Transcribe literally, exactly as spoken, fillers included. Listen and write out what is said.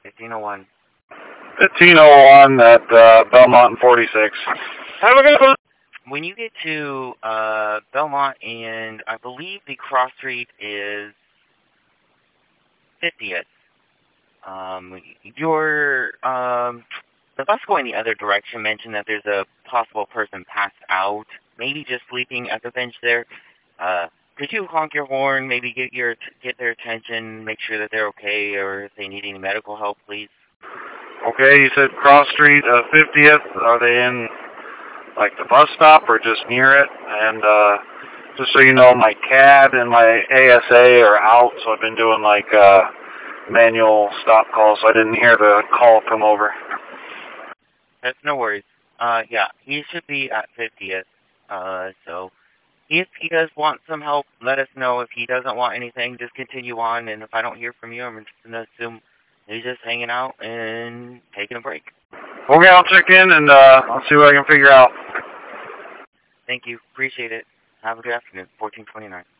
fifteen oh one. fifteen oh one at uh, Belmont and forty-six. Have a good one. When you get to uh, Belmont and I believe the cross street is fiftieth, um, your um, the bus going the other direction mentioned that there's a possible person passed out, maybe just sleeping at the bench there. Uh, could you honk your horn, maybe get your get their attention, make sure that they're okay, or if they need any medical help, please? Okay, you said cross street, uh, fiftieth. Are they in, like, the bus stop or just near it? And uh, just so you know, my C A D and my A S A are out, so I've been doing, like, uh, manual stop calls, so I didn't hear the call come over. That's no worries. Uh, yeah, he should be at fiftieth. Uh, so if he does want some help, let us know. If he doesn't want anything, just continue on. And if I don't hear from you, I'm just going to assume he's just hanging out and taking a break. Okay, I'll check in and uh, I'll see what I can figure out. Thank you. Appreciate it. Have a good afternoon. fourteen twenty-nine.